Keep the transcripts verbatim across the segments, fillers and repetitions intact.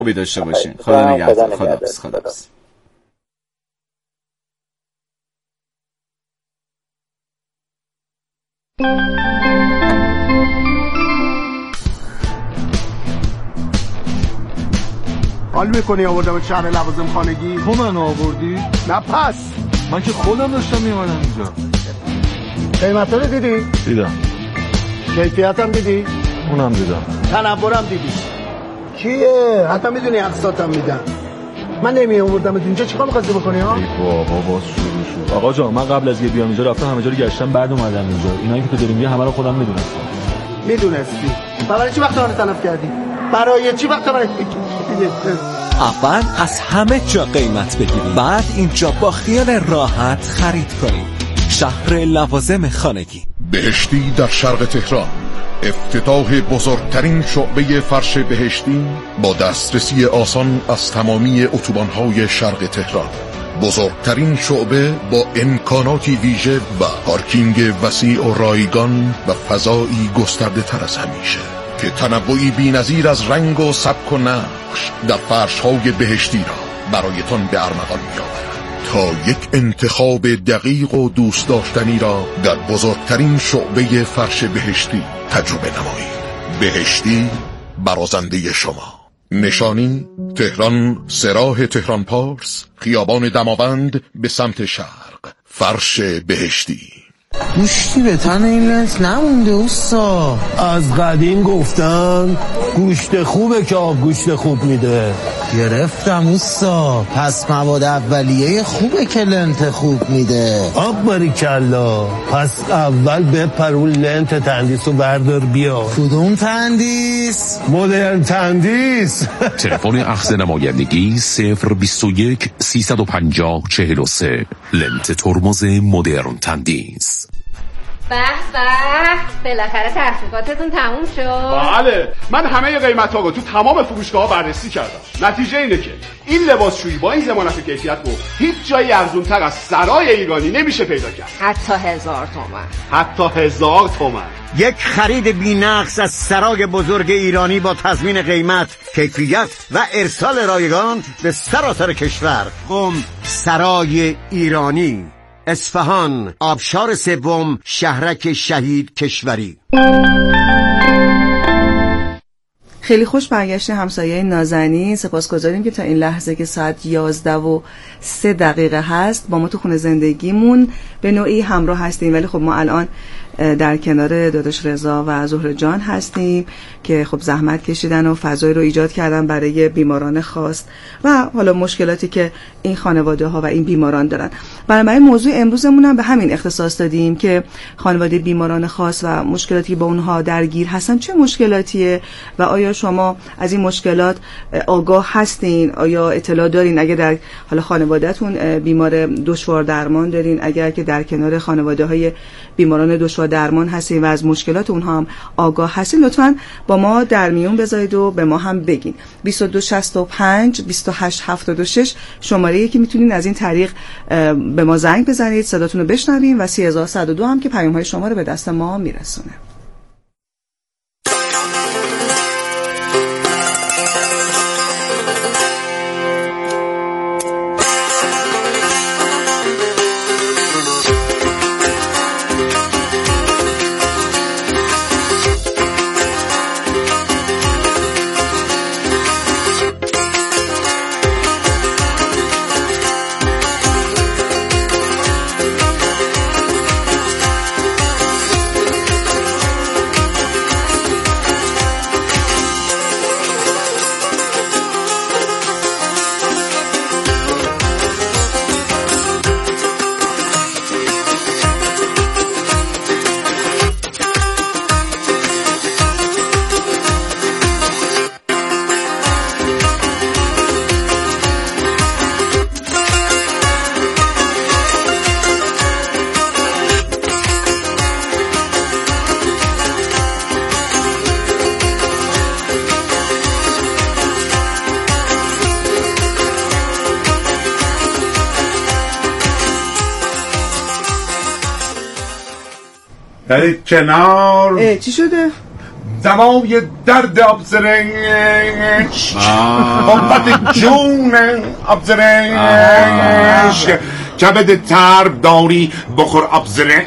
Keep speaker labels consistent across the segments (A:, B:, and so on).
A: خوبی داشته باشین. خدا نگهدار. خداحافظ. خداحافظ.
B: حال میکنی آوردم شهر لوازم خانگی؟
C: تو من آوردی؟
B: نه پس
C: من که خودم داشتم میمانم اینجا.
B: قیمت رو دیدی؟
C: دیدم.
B: کیفیت هم دیدی؟
C: اونم دیدم.
B: تنورم دیدی؟ کیه؟ حتی میدونی اقساطم میدن. من نمی آوردم اینجا چیکار می‌خواستی بکنی ها؟
C: ای بابا باز شروع شد. آقا جان من قبل از اینکه بیام اینجا رفتم همه جا رو گشتم بعد اومدم اینجا. اینایی که تو داری میگی همه رو خودم میدونستم.
B: میدونستی؟ برای چی وقت من تلف کردی؟ برای چی وقت من
D: اول از همه جا قیمت بگیرید، بعد اینجا با خیال راحت خرید کنید. شهر لوازم خانگی.
E: بهشتی در شرق تهران، افتتاح بزرگترین شعبه فرش بهشتی با دسترسی آسان از تمامی اتوبان‌های شرق تهران. بزرگترین شعبه با امکاناتی ویژه و پارکینگ وسیع و رایگان و فضایی گسترده تر از همیشه که تنوعی بی‌نظیر از رنگ و سبک و نقش در فرش‌های بهشتی را برایتان به ارمغان می‌آورد تا یک انتخاب دقیق و دوست داشتنی را در بزرگترین شعبه فرش بهشتی تجربه نمایید. بهشتی برازنده شما. نشانی تهران، سراح تهران پارس، خیابان دماوند به سمت شرق. فرش بهشتی.
F: گوشتی به تن این لنت نمونده اوستا.
B: از قدیم گفتن گوشت خوبه که آب گوشت خوب میده.
F: گرفتم اوستا. پس مواد اولیه خوبه که لنت خوب میده.
B: آب باریکلا. پس اول بپر اون لنت تندیس رو بردار بیا.
F: کدوم تندیس؟
B: مدرن تندیس.
G: تلفن اخذ نمایندگی صفر بیست و یک سیصد و پنجاه چهل و سه. لنت ترمز مدرن تندیس.
H: به به بالاخره تحقیقاتتون تموم شد.
I: بله من همه قیمت ها رو تو تمام فروشگاه ها بررسی کردم. نتیجه اینه که این لباسشویی با این ضمانت و کیفیت رو هیچ جایی ارزون تر از سرای ایرانی نمیشه پیدا کرد.
H: حتی هزار تومن.
I: حتی هزار تومن.
J: یک خرید بی‌نقص از سرای بزرگ ایرانی با تضمین قیمت، کیفیت و ارسال رایگان به سراسر کشور. قم سرای ایرانی، اصفهان، آبشار سوم، شهرک شهید کشوری.
K: خیلی خوش برگشته همسایه نازنین. سپاسگزاریم که تا این لحظه که ساعت یازده و سه دقیقه هست با ما تو خونه زندگیمون به نوعی همراه هستیم، ولی خب ما الان در کنار داداش رضا و زهره جان هستیم که خب زحمت کشیدن و فضایی رو ایجاد کردن برای بیماران خاص و حالا مشکلاتی که این خانواده ها و این بیماران دارن. بنابراین موضوع امروزمون هم به همین اختصاص دادیم که خانواده بیماران خاص و مشکلاتی با اونها درگیر هستن چه مشکلاتیه و آیا شما از این مشکلات آگاه هستین؟ آیا اطلاع دارین؟ اگر در حالا خانوادهتون بیمار دشوار درمان دارین، اگر که در کنار خانواده های بیماران دشوار درمان هستین و از مشکلات اونها هم آگاه هستین، لطفاً با ما در میون بذارید و به ما هم بگین. بیست و دو شصت و پنج بیست و هشت هفتاد و شش شماره‌ای که میتونین از این طریق به ما زنگ بزنید، صداتون رو بشنویم و سی هزار و صد و دو هم که پیام‌های شما رو به دست ما میرسونه.
I: برید کنار.
K: اه چی شده؟
E: دوای درد آبزرش قوت جون آبزرش کبد ترب داری بخور آبزرش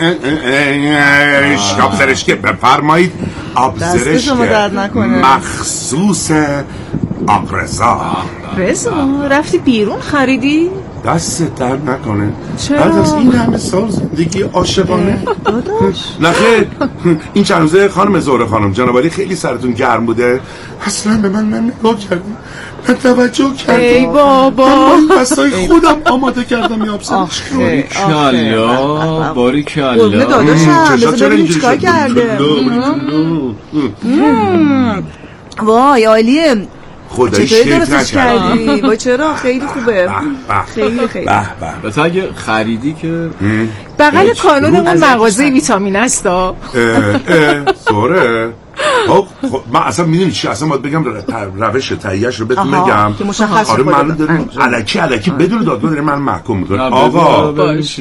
E: آبزرش که بفرمایید آبزرش مخصوص آبرزا.
L: رضا رفتی بیرون خریدی؟
E: دست در نکنه.
L: چرا؟
E: بعد از این همه سال زندگی عاشقانه
L: داداش
E: نخیر این چند روزه خانم زهره خانم جنابالی خیلی سرتون گرم بوده، اصلا به من من نگاه کردیم من توجه کردم.
L: ای بابا
E: من بستای خودم آماده کردم یا ابسرش.
A: باری کلا باری کلا
K: قلبه داداشم بذار ببینیم چیکار کرده. وای عالیه.
E: خدایش
K: چطوری درستش کردی؟ وای چرا خیلی خوبه. خیلی خیلی
A: به تو اگه خریدی که
L: بغل کانونمون مغازه ویتامین هستا.
E: سوره خب من اصلا میدونی چی اصلا باید بگم روش تهیه‌اش رو بهتون بگم. آره من داریم الکی الکی بدون دادگاه داریم من محکوم میکنم. آقا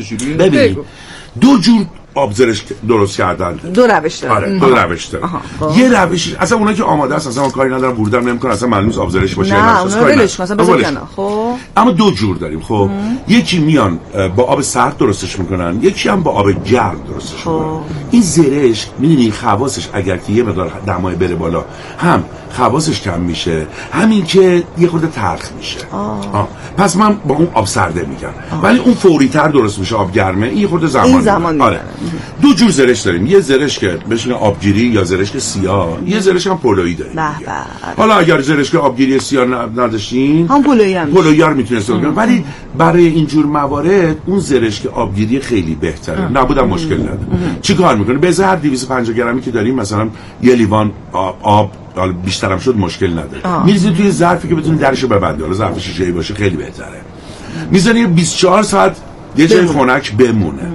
E: ببین دو جور آبزرش درست کردن،
K: دو روش داره.
E: آره دو روش داره. یه روش اصلا اونایی که آماده است اصلا کاری ندارن بردم نمیکنن اصلا معلوم نیست آبزرش باشه
K: نه اونها ولش کن اصلا بذار کنار. خب
E: اما دو جور داریم. خب یکی میان با آب سرد درستش میکنن، یکی هم با آب گرم درستش میکنن. این زرش میدونی خواصش اگر که یه مقدار دمای بره بالا هم خواصش کم میشه، همین که یه خورده تلخ میشه. آه. آه. پس من با اون آب سرده میگم ولی اون فوری تر درست میشه. آب گرمه این خورده زمان,
K: زمان
E: آره. دو جور زرش داریم، یه زرش که بهش میگن آبگیری یا زرش که سیاه، یه زرش هم پولویی داریم. حالا اگر زرش که آبگیری سیاه نداشتین
K: هم پولویی هم
E: پولویی رو میتونید استفاده کنید، ولی برای اینجور موارد اون زرش که آبگیری خیلی بهتره. نبودم مشکل نداره. چیکار میکنه؟ به ازای هر دویست و پنجاه گرمی که داریم مثلا یه لیوان آب, آب حالا بیشترم شد مشکل نداره. میریزید توی ظرفی که بتونید درشو ببندید. حالا ظرف شیشه‌ای باشه خیلی بهتره. میذاری بیست و چهار ساعت یه جای خنک بمونه.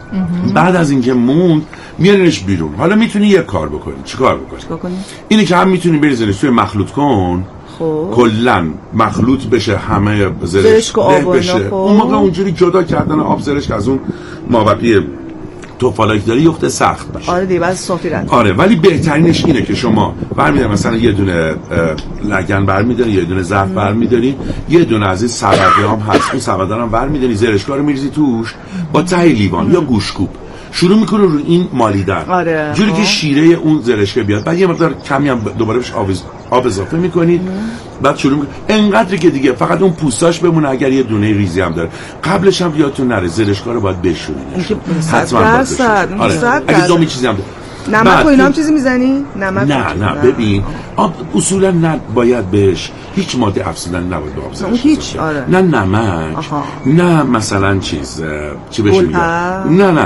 E: بعد از اینکه موند میارینش بیرون. حالا میتونی یک کار بکنی. چیکار بکنی؟ اینی که هم میتونی بریزیش توی مخلوط کن. خب کلا مخلوط بشه همه زرش بشه. اون موقع اونجوری جدا کردن آب زرش که از اون مابقی توفالاک داره یخته سخت باشه.
K: آره دیگه بعد صافی رد.
E: آره ولی بهترینش اینه که شما برمی‌داری مثلا یه دونه لگن برمی‌داری، یه دونه ظرف برمی‌داری، یه دونه از این سبده هم هست، اون سبده هم برمی‌داری، زرشکا رو می‌ریزی توش با ته لیوان یا گوشکوب شروع میکنه رو این مالیدن.
K: آره.
E: جوری که شیره اون زرشکه بیاد. بعد یه مقدار کمی هم دوباره بهش آب آب اضافه میکنید. بعد شروع میکنید انقدری که دیگه فقط اون پوستاش بمونه اگر یه دونه ریزی هم داره. قبلش هم یادتون نره زرشکا رو باید بشورید.
K: حتما باید.
E: آره. اگه دومی چیزی هم داره.
K: نمک و اینا هم چیزی میزنی؟ نمک
E: نه نه ببین آب اصولا نه باید بهش هیچ ماده افزودنی نباید به آب زرش.
K: هیچ آره.
E: نه نمک آها. نه مثلا چیز چی بهش میگن نه نه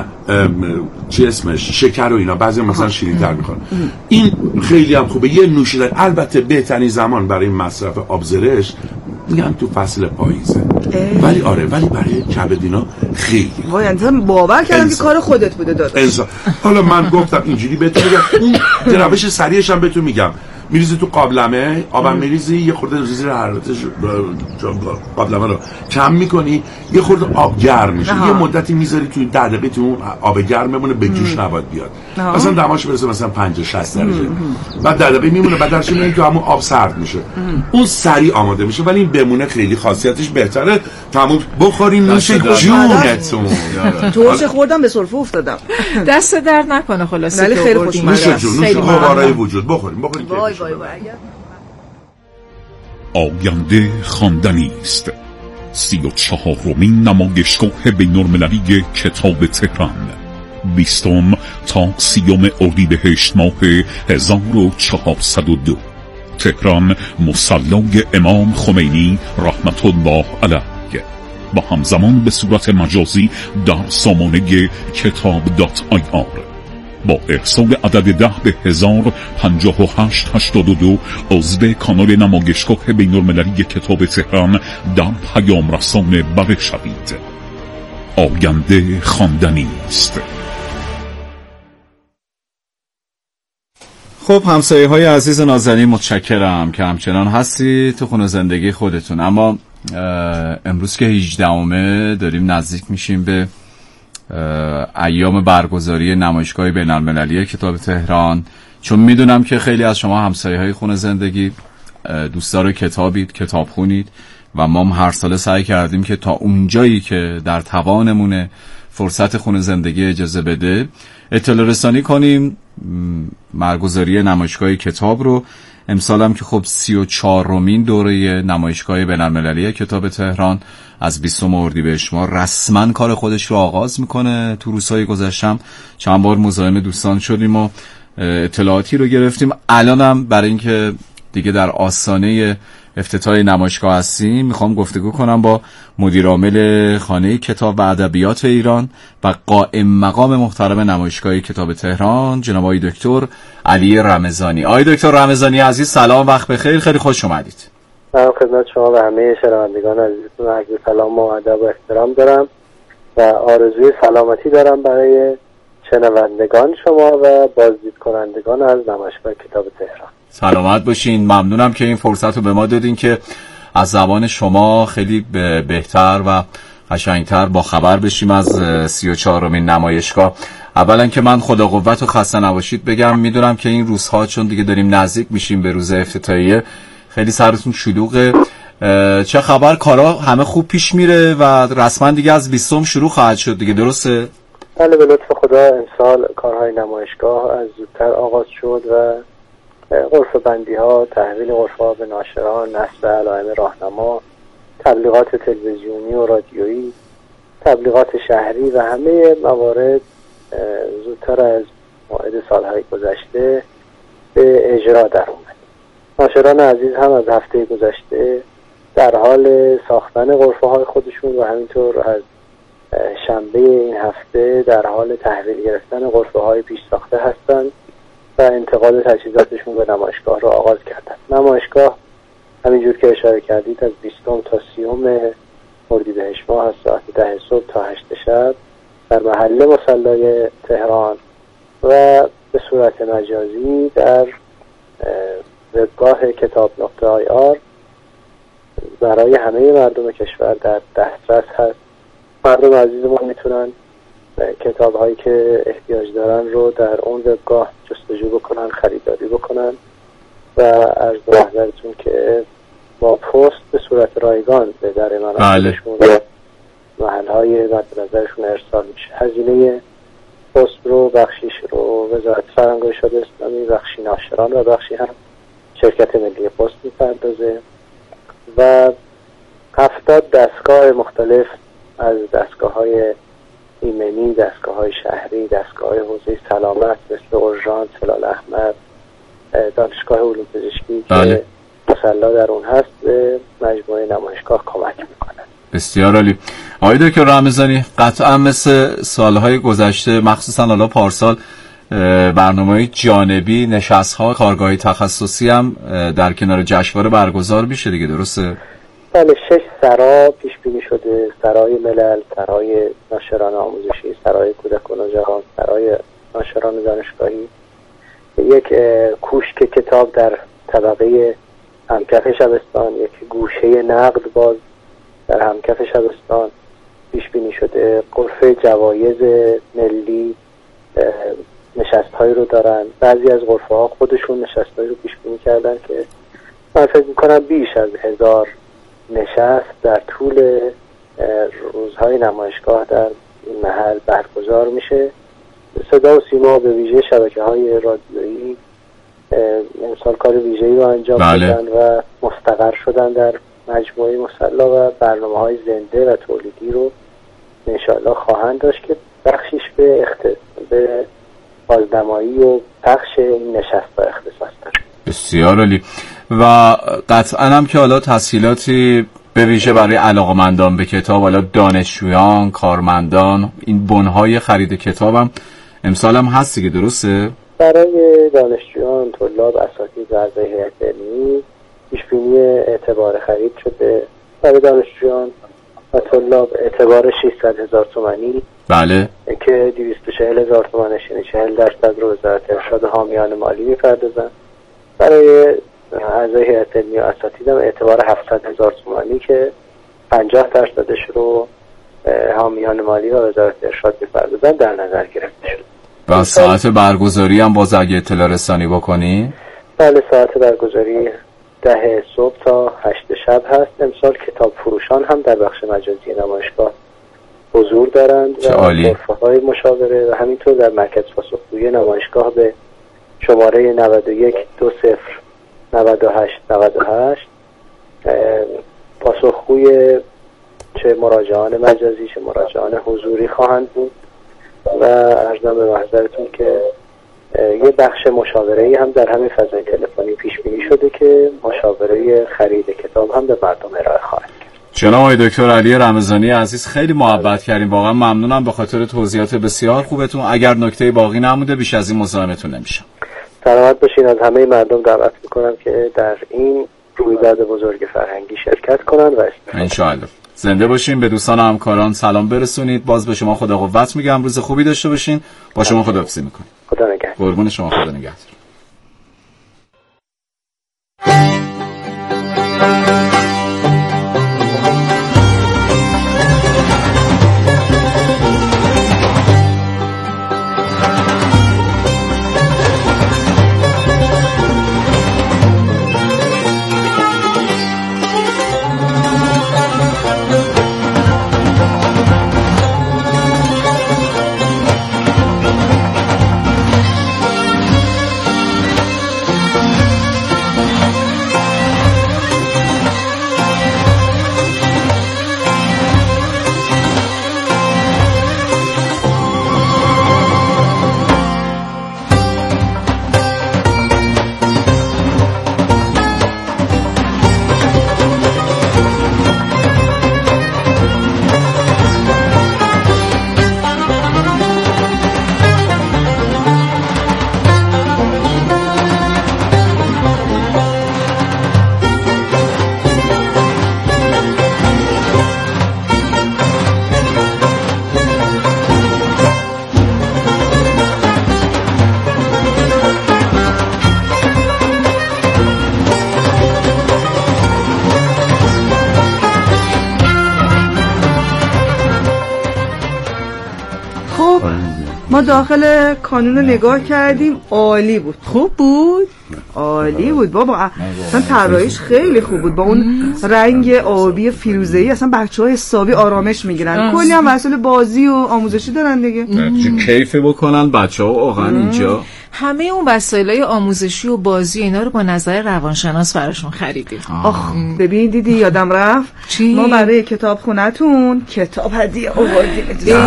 E: چی اسمش شکر و اینا بعضی مثلا شیرین‌تر میخوان. این خیلی هم خوبه یه نوشیدنی. البته بهترین زمان برای مصرف آب زرش میگن تو فصل پاییزه. ولی آره ولی برای کبدینا خیلی
K: وای انتظار باور کردم که کار خودت بوده داداش.
E: حالا من گفتم اینجوری بهتون میگم اون روش سریعش هم بهتون میگم. میریزی تو قابلمه آبم میریزی یه خورده زیر حرارتش قابلمه رو کم میکنی یه خورده آب گرم میشه. یه مدتی میذاری توی ده دقیقه تو اون آب گرم بمونه به جوش نباید بیاد. آه. مثلا دماش برسه مثلا پنجاه شصت درجه. بعد ده دقیقه میمونه بعد درش میاد تو همون آب سرد میشه. اون سریع آماده میشه ولی این بمونه خیلی خاصیتش بهتره. تمام بخورین نوش جونتون.
K: تو چه خوردم به سرفه افتادم.
L: دست درد نکنه خلاص.
K: ولی خیلی خوشمزه است.
E: نوش جون نوش قوارای وجود بخورین بخورین.
K: وای وای وای.
G: آینده خواندنی است. سی و چهارمین نمایشگاه بین‌المللی کتاب تهران بیستم تا سیوم اردیبهشت ماه هزار و چهارصد و دو تهران مصلای امام خمینی رحمت الله علیه و همزمان به صورت مجازی در سامانه کتاب دات آی آر با ارسال عدد ده به هزار پنجاه و هشت هشتاد و دو عضو کانال نمایشگاه بین‌المللی کتاب تهران در پیام رسان بره شوید. آینده خواندنی است.
A: خب همسایه های عزیز نازنین متشکرم که همچنان هستی تو خونه زندگی خودتون. اما امروز که هجدهمه داریم نزدیک میشیم به ایام برگزاری نمایشگاه بین‌المللی کتاب تهران. چون میدونم که خیلی از شما همسایه های خونه زندگی دوستدار کتابید، کتاب خونید و ما هر ساله سعی کردیم که تا اونجایی که در توانمونه فرصت خونه زندگی اجازه بده اطلاع رسانی کنیم برگزاری نمایشگاه کتاب رو. امسال هم که خب سی و چهارمین دوره نمایشگاه بین‌المللی کتاب تهران از بیستم اردیبهشت ماه رسما کار خودش رو آغاز میکنه. تو روزهای گذشتم چند بار مزاحم دوستان شدیم و اطلاعاتی رو گرفتیم. الانم برای اینکه دیگه در آستانه افتتاح نمایشگاه هستیم میخوام گفتگو کنم با مدیر عامل خانه کتاب و ادبیات ایران و قائم مقام محترم نمایشگاه کتاب تهران جناب آقای دکتر علی رمضانی. آقای دکتر رمضانی عزیز سلام، وقت بخیر، خیلی خوش اومدید.
M: من خدمت شما و همه شنوندگان عزیزتون عرض سلام و ادب و احترام دارم و آرزوی سلامتی دارم برای شنوندگان شما و بازدید کنندگان از نمایشگاه کتاب تهران.
A: سلامت باشین. ممنونم که این فرصت رو به ما دادین که از زبان شما خیلی بهتر و قشنگتر با خبر بشیم از سی و چهارمین نمایشگاه. اولا که من خدا قوت و خسته نباشید بگم. میدونم که این روزها چون دیگه داریم نزدیک میشیم به روز افتتاحیه خیلی سرتون شلوغه. چه خبر؟ کارا همه خوب پیش میره و رسما دیگه از بیستم شروع خواهد شد دیگه، درسته؟
M: بله، به لطف خدا امسال کارهای نمایشگاه از زودتر آغاز شد و غرفه بندی ها، تحویل غرفه ها به ناشران، نصب علائم راهنما، تبلیغات تلویزیونی و رادیویی، تبلیغات شهری و همه موارد زودتر از موعد سالهای گذشته به اجرا در اومد. ناشران عزیز هم از هفته گذشته در حال ساختن غرفه های خودشون و همینطور از شنبه این هفته در حال تحویل گرفتن غرفه های پیش ساخته هستند و انتقال تجهیزاتشون به نمایشگاه رو آغاز کردن. نمایشگاه همینجور که اشاره کردید از بیستم تا سیوم اردیبهشت ماه از ساعت ده صبح تا هشت شب در محله مصلی تهران و به صورت مجازی در وبگاه کتاب نقطه آی آر برای همه مردم کشور در دسترس هست. مردم عزیز ما میتونن کتاب هایی که احتیاج دارن رو در اون وبگاه جستجو بکنن، خریداری بکنن و عرض به حضرتون که با پست به صورت رایگان به در منازلشون و محل های مد نظرشون ارسال میشه. هزینه پست رو بخشیش رو وزارت فرهنگ و ارشاد اسلامی، بخشی ناشران و بخشی هم شرکت ملی پست میپردازه و هفتاد دستگاه مختلف از دستگاه های ایمنی، دستگاه های شهری، دستگاه های حوزه سلامت مثل اورژانس، هلال احمر، دانشگاه علوم پزشکی که مصلا در اون هست به مجموعه نمایشگاه کمک میکنن.
A: بسیار عالی. آقای دکتر رمضانی، قطعا مثل سالهای گذشته مخصوصا حالا پارسال برنامه‌های جانبی، نشست‌ها، کارگاه‌های تخصصی هم در کنار جشنواره برگزار میشه دیگه، درسته؟
M: بله، شش سرا پیش بینی شده: سرای ملل، سرای ناشران آموزشی، سرای کودک و نوجوان، سرای ناشران دانشگاهی، یک کوشک کتاب در طبقه همکف شبستان، یک گوشه نقد باز در همکف شبستان پیش بینی شده. غرفه جوایز ملی نشست‌هایی رو دارن. بعضی از غرفه‌ها خودشون نشست‌هایی رو پیش بینی کردن که من فکر می‌کنم بیش از هزار نشست در طول روزهای نمایشگاه در این محل برگزار میشه. صدا و سیما به ویژه شبکه‌های رادیویی امسال کار ویژه‌ای رو انجام
A: بله.
M: دادن و مستقر شدن در مجموعه مصلا و برنامه‌های زنده و تولیدی رو انشاءالله خواهند داشت که بخشیش به اخت... به بازنمایی و پخش این نشست‌ها اختصاص داره.
A: بسیار عالی. و قطعا هم که حالا تسهیلاتی به ویژه برای علاقمندان به کتاب، حالا دانشجویان، کارمندان، این بنهای خرید کتابم امسال هم هست دیگه، درسته؟
M: برای دانشجویان، طلاب، اساتید و اعضای هیئت علمی پیش‌بینی اعتبار خرید شده. برای دانشجویان و طلاب اعتبار ششصد هزار تومانی،
A: بله،
M: که دویست و چهل هزار تومانش یعنی چهل درصد رو وزارت ارشاد و حامیان مالی می‌پردازن. برای اعضای هیئت علمی و اساتید هم اعتبار هفتصد هزار تومانی که پنجاه درصدش رو حامیان مالی و وزارت ارشاد می‌پردازن در نظر گرفته شد.
A: و ساعت برگزاری هم باز اگه اطلاع رسانی بکنی؟
M: بله، ساعت برگزاری ده صبح تا هشت شب هست. امسال کتاب فروشان هم در بخش مجازی نمایشگاه حضور دارند و غرفه‌های مشاوره و همینطور در مرکز پاسخگویی نمایشگاه به شماره نود و یک دو صفر نود و هشت نود و هشت پاسخگوی چه مراجعان مجازی چه مراجعان حضوری خواهند بود و ارزم به محضرتون که یه بخش مشاوره‌ای هم در همین فضای تلفنی پیش بینی شده که مشاوره خرید کتاب هم به مردم ارائه خواهد کرد.
A: جناب آقای دکتر علی رمضانی عزیز خیلی محبت کردیم، واقعا ممنونم به خاطر توضیحات بسیار خوبتون. اگر نکته باقی نمونده بیش از این مزاحمتون نمیشم.
M: سلامت باشین. از همه مردم دعوت میکنم که در این رویداد بزرگ فرهنگی شرکت کنن و
A: ان شاء الله. زنده باشین. به دوستان و همکاران سلام برسونید. باز به شما خدا قوت میگم. روز خوبی داشته باشین. با شما خداحافظی میکنم.
M: خدا نگهدار.
A: قربون شما. خدا نگهدار.
K: ما داخل کانون نگاه کردیم، عالی بود. خوب بود؟ عالی بود بابا. اصلا طراحیش خیلی خوب بود با اون رنگ آبی فیروزه‌ای. اصلا بچه‌ها حسابی آرامش میگیرن. کلی هم وسایل بازی و آموزشی دارن دیگه.
A: کیف بکنن بچه‌ها واقعا اینجا.
L: همه اون وسایلای آموزشی و بازی اینا رو با نظر روانشناس براشون خریدیم.
K: آخ ببین دیدی یادم رفت چی؟ ما برای کتاب خونتون کتاب هدیه آوردیم.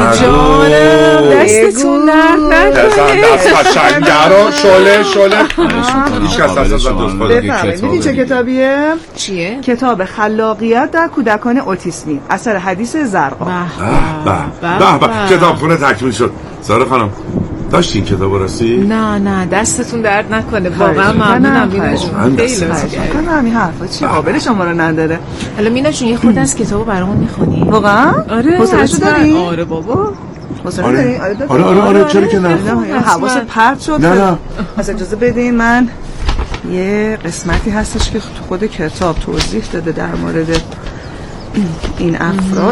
L: جانم دستتون درد نکنه.
I: دست قشنگه رو شله شله هیچ کس دست از دوست
K: بفرمایید. میدونی چه کتابیه؟
L: چیه؟
K: کتاب خلاقیت در کودکان اوتیسمی اثر حدیث زرقا.
I: به به به کتابخونه تکمیل شد. سارا خانم داشتین کتاب راستی؟
L: نه نه دستتون درد نکنه. واقعا ممنونم مینا جون. خیلی
K: ممنونم. همین حرفا چی قابل شما رو نداره.
L: حالا مینا جون یه خورد از کتابو برامون میخونی؟
K: واقعا؟
L: آره.
K: حوصله‌شو داری؟
L: آره بابا.
K: حوصله داری؟
I: آره آره آره چرا که نه؟
K: حواس پرت شد.
I: نه نه.
K: پس اجازه بدین من یه قسمتی هستش که تو خود کتاب توضیح داده در مورد این افراد.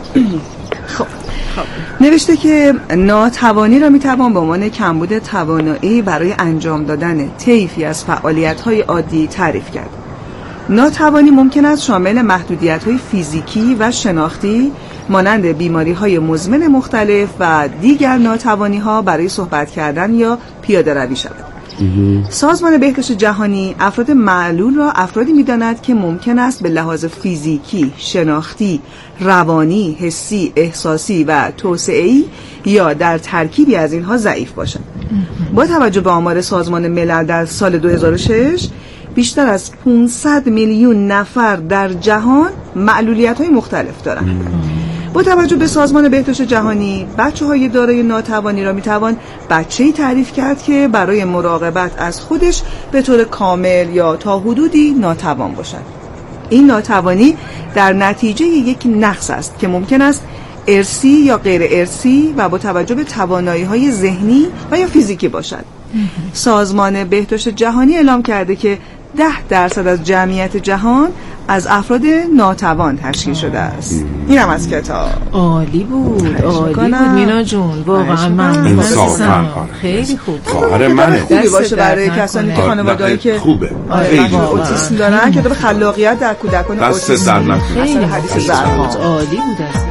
K: خب نوشته که ناتوانی را میتوان به عنوان کمبود توانایی برای انجام دادن طیفی از فعالیت‌های عادی تعریف کرد. ناتوانی ممکن است شامل محدودیت‌های فیزیکی و شناختی مانند بیماری‌های مزمن مختلف و دیگر ناتوانی‌ها برای صحبت کردن یا پیاده روی شود. سازمان بهداشت جهانی افراد معلول را افرادی می‌داند که ممکن است به لحاظ فیزیکی، شناختی، روانی، حسی، احساسی و توسعه‌ای یا در ترکیبی از اینها ضعیف باشند. با توجه به آمار سازمان ملل در سال دو هزار و شش بیشتر از پانصد میلیون نفر در جهان معلولیت‌های مختلف دارند. با توجه به سازمان بهداشت جهانی بچه‌های دارای ناتوانی را میتوان بچه‌ای تعریف کرد که برای مراقبت از خودش به طور کامل یا تا حدودی ناتوان باشد. این ناتوانی در نتیجه یک نقص است که ممکن است ارثی یا غیر ارثی و با توجه به توانایی‌های ذهنی و یا فیزیکی باشد. سازمان بهداشت جهانی اعلام کرده که ده درصد از جمعیت جهان از افراد ناتوان تشکیل شده است. اینم از کتاب.
L: عالی بود، عالی بود مینا جون، واقعا ممنون.
N: انصافا
L: خیلی خوب.
N: خواهر منه.
K: خوبی باشه برای کسانی که خانواده‌ای که
N: خوبه.
K: خیلی اوتیسم دارن که به خلاقیت در کودکان
N: اوتیسم دارن.
K: خیلی حدیث زرها.
L: عالی بود است.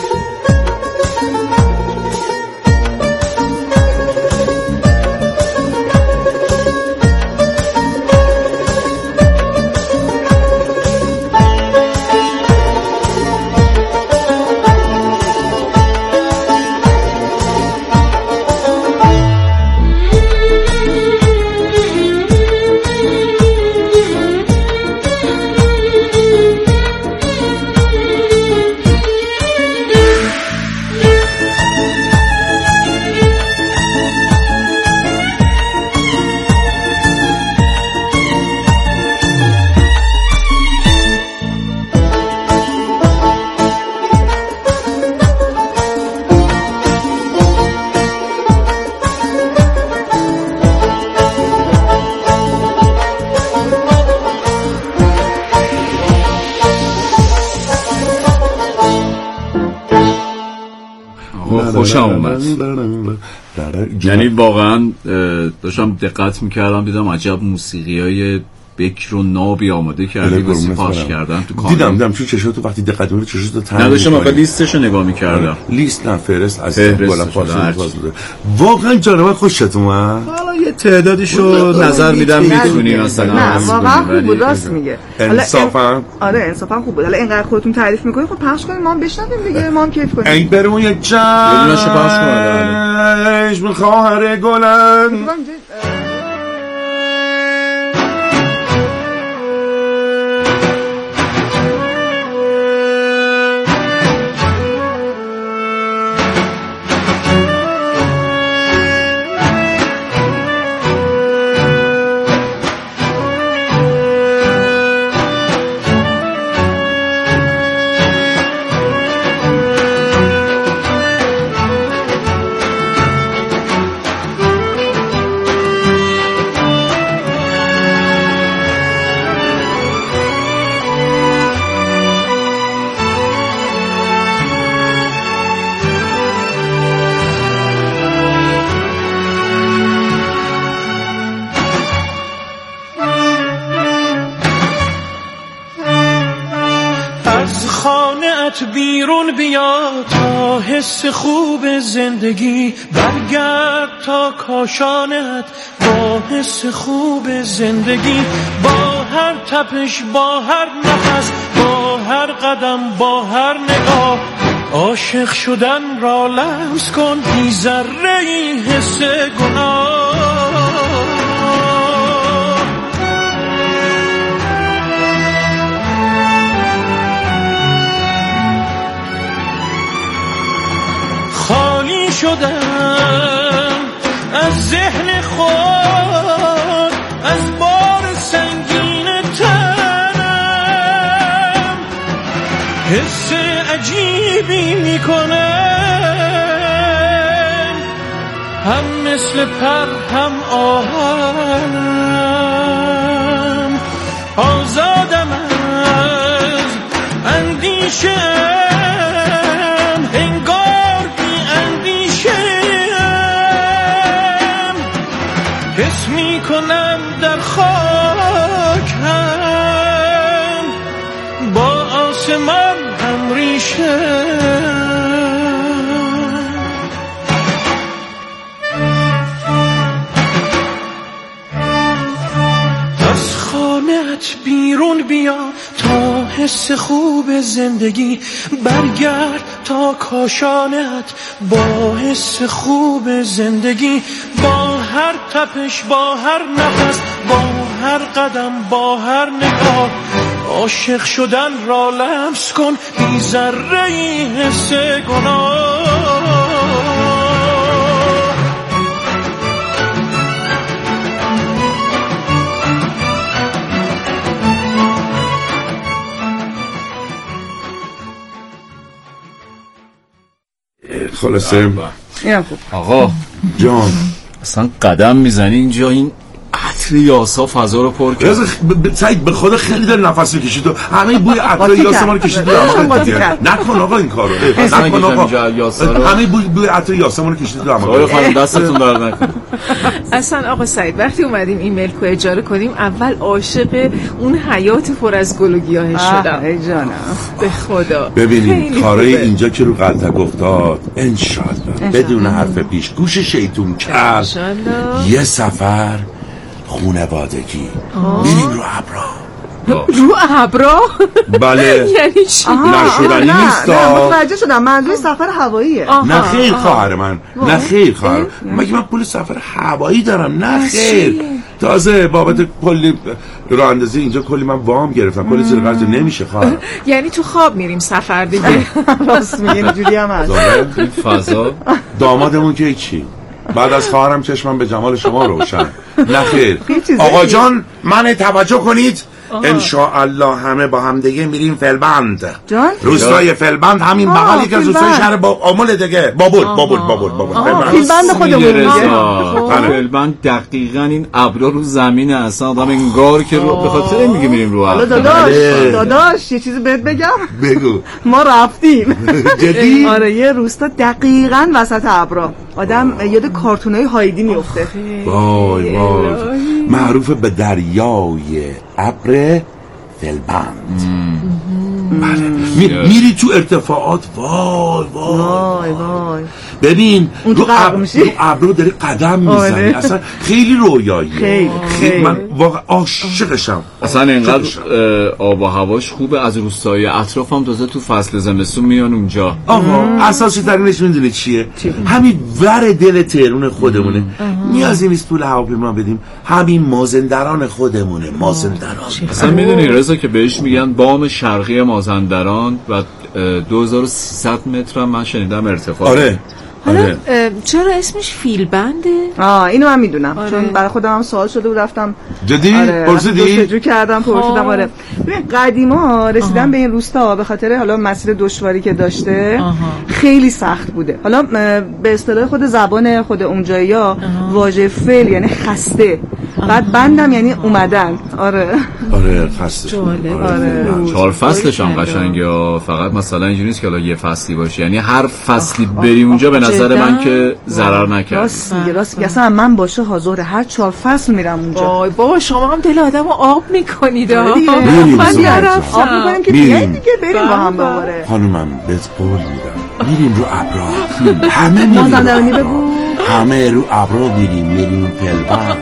A: خوشم اومد. یعنی واقعا داشتم دقت میکردم دیدم عجب موسیقی های بکر و نابی آماده کردی و سپاش کردن تو کانون.
N: دیدم دیدم چون چشاتو وقتی دقت می‌کنی چشاتو تنگ
A: نداشتم اول لیستشو نگاه میکردم.
N: لیست نه فهرست از بالا پاسون بوده. واقعا جانم خوشت اومد.
A: حالا یه تعدادیشو نظر میدم میتونی مثلا
K: نه واقعا خوب بود، راست میگه.
N: انصافا
K: آره انصافا خوب بود. حالا اینقدر خودتون تعریف میکنید خب پخش کنید ما هم بشنویم دیگه، ما هم کیف کنیم.
N: ای برمون یک جا
A: بدونش پخش کنید.
N: چشم خواهر گلن
O: بیرون بیا تا حس خوب زندگی، برگرد تا کاشانت با حس خوب زندگی، با هر تپش با هر نفس با هر قدم با هر نگاه، عاشق شدن را لمس کن بی ذره این حس گناه. خالی شدم از ذهن خود، از بار سنگین تنم، حس عجیبی میکنم، هم مثل پر هم آهنم، آزادم از اندیشه کنم در خاک هم با آسمان هم ریشه. از خانه‌ات بیرون بیا تا حس خوب زندگی، برگرد تا کاشانت با حس خوب زندگی، با هر تپش با هر نفس با هر قدم با هر نگاه، عاشق شدن را لمس کن بی ذره این حس گناه.
N: خلاصه
K: اینم خوب
A: آقا
N: جان
A: اصلا قدم میزنی اینجا این عطر عطر یاسا فضا رو پر کرد.
N: سعید به خدا خیلی دل نفس می‌کشید تو همه بوی عطر یاسا ما رو کشید تو دماغت دیگه. نکن آقا این کارو. نکن آقا. همه بوی بوی عطر یاسا ما رو کشید تو دماغت.
A: آقا خانم دستتون درد نکنه.
L: اصلا آقا سعید وقتی اومدیم این ملک رو اجاره کنیم اول عاشق اون حیات پر از گل و گیاه شدم.
K: ای جانم
L: به خدا.
N: ببینید کارای اینجا که رو قلتک افتاد انشالله بدون حرف پیش گوش شیطون کرد یه سفر خونوادگی میریم رو ابرا.
L: رو ابرا؟
N: بله.
L: یعنی چی؟
N: نشدنی نیست.
K: نه متوجه شدم منظور سفر هواییه.
N: نه خیر خواهر من نه خیر خواهر مگه من پول سفر هوایی دارم؟ نه خیر تازه بابت کلی راه اندازی اینجا کلی من وام گرفتم کلی زیر قرض نمیشه خواهر.
L: یعنی تو خواب میریم سفر دیگه.
K: راست میگه اینجوری هم هست.
A: این فضا
N: دامادمون که چی؟ بعد از خواهرم چشمم به جمال شما روشن. نه خیر آقا جان من توجه کنید انشاءالله همه با هم دیگه میریم فلبند.
K: جان
N: روستای فلبند همین بغل یک از روستای شهر با آمل دیگه بابول بابول بابول بابول
K: فلبند خودمون.
A: فلبند دقیقاً این ابرا رو زمین اصلا آدم انگار که رو به خاطر میگه میریم رو
K: حالا داداش داداش یه چیزی بهت بگم
N: بگو.
K: ما رفتیم
N: جدی؟
K: آره یه روستا دقیقاً وسط ابرا آدم یاد کارتونای هایدی میفته.
N: وای وای معروف به دریای ابر فلبند. میری تو ارتفاعات وای وای
K: وای
N: ببین رو ابرو داری قدم میزنی اصلا خیلی رویاییه.
K: خیلی
N: خیلی من واقعا عاشقشم.
A: اصلا اینقدر آب و هواش خوبه از روستای اطرافم تازه تو فصل زمستون میان اونجا.
N: آقا اساسی ترینش میدونی چیه؟ همین ور دل تهرون خودمونه. نیازی نیست پول هواپیما بدیم همین مازندران خودمونه. مازندران
A: اصلا میدونی رضا که بهش میگن بام شرقی مازندران و دو هزار و سیصد متر هم من شنیدم ارتفاع.
N: آره
L: حالا چرا اسمش فیلبنده؟
K: آه اینو من میدونم آره. چون برای خودم هم سوال شده بود رفتم
N: جدی؟
K: آره.
N: پرسیدی؟
K: جستجو کردم پرسیدم آره. ببین قدیما رسیدن آه. به این روستا به خاطر حالا مسیر دشواری که داشته آه. خیلی سخت بوده. حالا به اصطلاح خود زبان خود اونجایی‌ها واژه فعل یعنی خسته آه. بعد بندم یعنی اومدن. آره
N: آره خسته.
L: جالب.
K: آره
A: چهار فصلش هم قشنگه فقط مثلا اینجوری نیست که حالا یه فصلی باشه یعنی هر فصلی بری اونجا به نظر من که ضرر نکرد.
K: راست میگه راست میگه اصلا من باشه حاضر هر چهار فصل میرم اونجا.
L: وای بابا شما هم دل آدمو آب میکنید.
K: من نرفتم. آب میکنیم که بیاین دیگه بریم با هم دوباره.
N: خانومم بهت قول میدم میریم رو ابرا. همه میریم
K: مازندرانی بگو.
N: همه رو ابرا میریم میریم فلبند.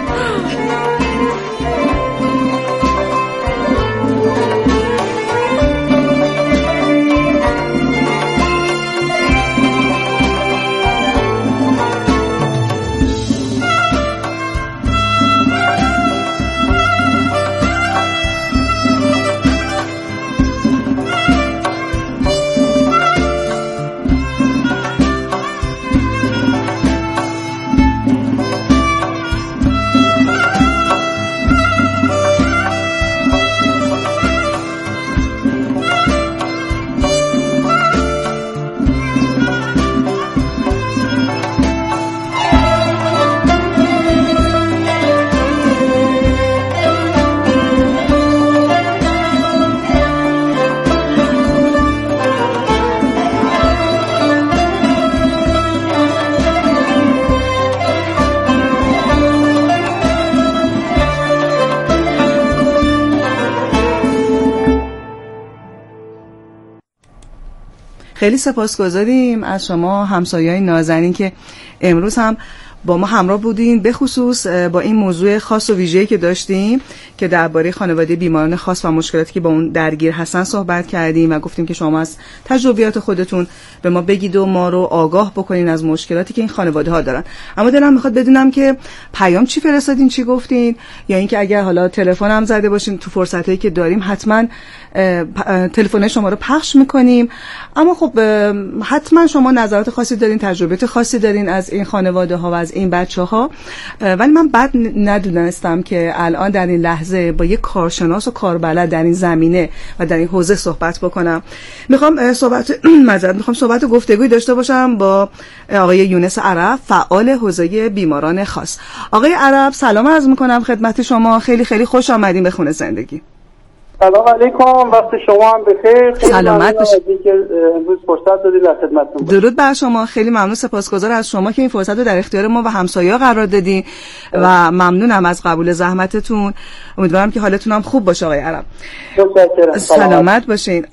K: خیلی سپاسگزاریم از شما همسایه‌های نازنین که امروز هم با ما همراه بودین، به خصوص با این موضوع خاص و ویژه‌ای که داشتیم که درباره خانواده بیماران خاص و مشکلاتی که با اون درگیر هستن صحبت کردیم و گفتیم که شما از تجربیات خودتون به ما بگید و ما رو آگاه بکنین از مشکلاتی که این خانواده ها دارن. اما دلم میخواد بدونم که پیام چی فرستادین، چی گفتین، یا اینکه اگر حالا تلفن هم زده باشین تو فرصتایی که داریم حتما تلفن شما رو پخش میکنیم. اما خب حتما شما نظرات خاصی دارین، تجربیات خاصی دارین از این خانواده ها و از این بچه‌ها. ولی من بد ندونستم که الان در این لحظه با یک کارشناس و کاربلد در این زمینه و در این حوزه صحبت بکنم. میخوام صحبت معذرت میخوام صحبت و گفتگوی داشته باشم با آقای یونس عرب، فعال حوزه بیماران خاص. آقای عرب سلام عرض میکنم خدمت شما، خیلی خیلی خوش آمدین به خونه زندگی.
P: سلام علیکم، وقت شما هم بخیر.
K: سلامت باشید
P: که امروز فرصت دادید در خدمتتون.
K: درود بر شما، خیلی ممنون، سپاسگزار از شما که این فرصت رو در اختیار ما و همسایه‌ها قرار دادین و ممنونم از قبول زحمتتون. امیدوارم که حالتون هم خوب باشه آقای عرب.
P: متشکرم.
K: سلامت باشین.